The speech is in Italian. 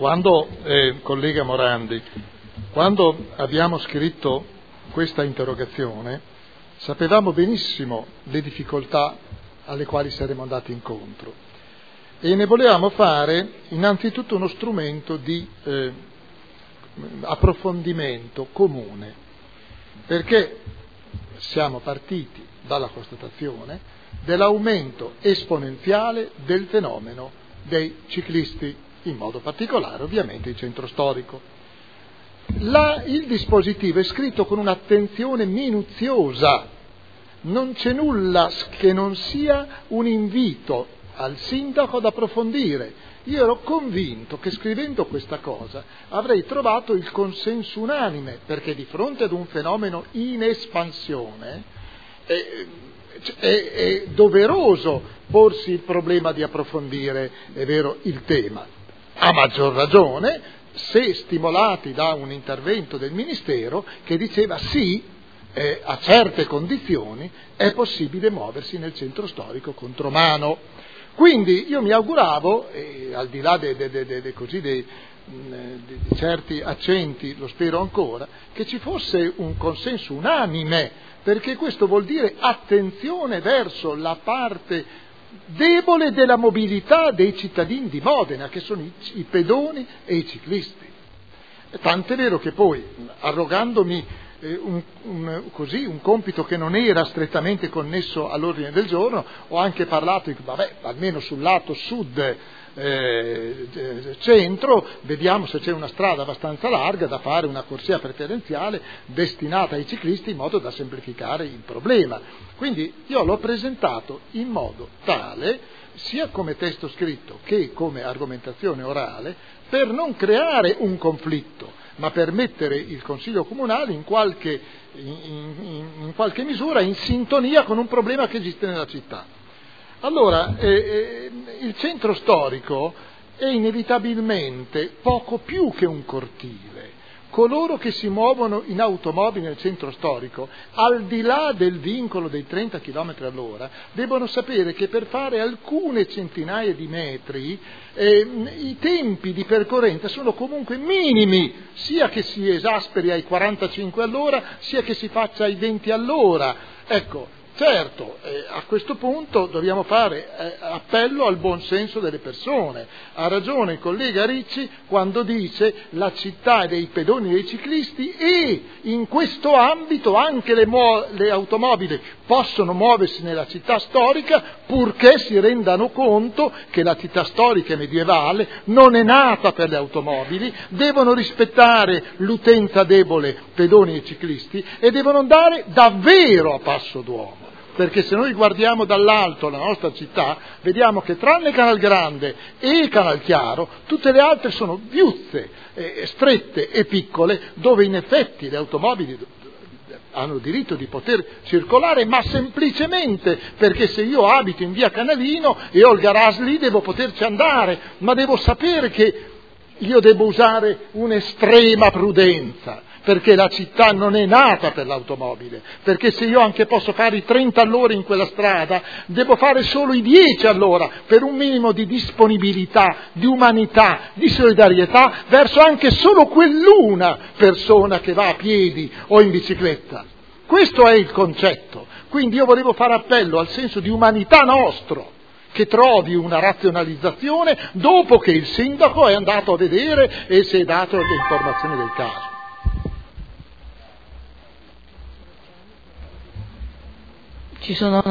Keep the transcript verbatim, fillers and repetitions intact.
Quando, eh, collega Morandi, quando abbiamo scritto questa interrogazione, sapevamo benissimo le difficoltà alle quali saremmo andati incontro e ne volevamo fare innanzitutto uno strumento di eh, approfondimento comune, perché siamo partiti dalla constatazione dell'aumento esponenziale del fenomeno dei ciclisti, in modo particolare ovviamente il centro storico. La, il dispositivo è scritto con un'attenzione minuziosa, non c'è nulla che non sia un invito al sindaco ad approfondire. Io ero convinto che scrivendo questa cosa avrei trovato il consenso unanime, perché di fronte ad un fenomeno in espansione è, è, è doveroso porsi il problema di approfondire, è vero, il tema. A maggior ragione se stimolati da un intervento del Ministero che diceva sì, eh, a certe condizioni è possibile muoversi nel centro storico contromano. Quindi io mi auguravo, eh, al di là de, de, de, de, de, così dei di certi accenti, lo spero ancora, che ci fosse un consenso unanime, perché questo vuol dire attenzione verso la parte debole della mobilità dei cittadini di Modena, che sono i, i pedoni e i ciclisti. Tant'è vero che poi, arrogandomi eh, un, un, così, un compito che non era strettamente connesso all'ordine del giorno, ho anche parlato, vabbè, almeno sul lato sud eh, centro, vediamo se c'è una strada abbastanza larga da fare una corsia preferenziale destinata ai ciclisti in modo da semplificare il problema. Quindi io l'ho presentato in modo tale, sia come testo scritto che come argomentazione orale, per non creare un conflitto, ma per mettere il Consiglio Comunale in qualche, in, in, in qualche misura in sintonia con un problema che esiste nella città. Allora, eh, eh, il centro storico è inevitabilmente poco più che un cortile. Coloro che si muovono in automobile nel centro storico, al di là del vincolo dei trenta chilometri all'ora, devono sapere che per fare alcune centinaia di metri eh, i tempi di percorrenza sono comunque minimi, sia che si esasperi ai quarantacinque all'ora, sia che si faccia ai venti all'ora. Ecco, certo, eh, a questo punto dobbiamo fare eh, appello al buon senso delle persone. Ha ragione il collega Ricci quando dice la città dei pedoni e dei ciclisti, e in questo ambito anche le, mu- le automobili possono muoversi nella città storica, purché si rendano conto che la città storica medievale non è nata per le automobili, devono rispettare l'utenza debole, pedoni e ciclisti, e devono andare davvero a passo d'uomo. Perché se noi guardiamo dall'alto la nostra città, vediamo che tranne Canal Grande e Canal Chiaro, tutte le altre sono viuzze, eh, strette e piccole, dove in effetti le automobili hanno diritto di poter circolare, ma semplicemente perché se io abito in via Canalino e ho il garage lì devo poterci andare, ma devo sapere che io devo usare un'estrema prudenza, perché la città non è nata per l'automobile, perché se io anche posso fare i trenta all'ora in quella strada, devo fare solo i dieci all'ora, per un minimo di disponibilità, di umanità, di solidarietà verso anche solo quell'una persona che va a piedi o in bicicletta. Questo è il concetto. Quindi io volevo fare appello al senso di umanità nostro, che trovi una razionalizzazione dopo che il sindaco è andato a vedere e si è dato le informazioni del caso. Ci sono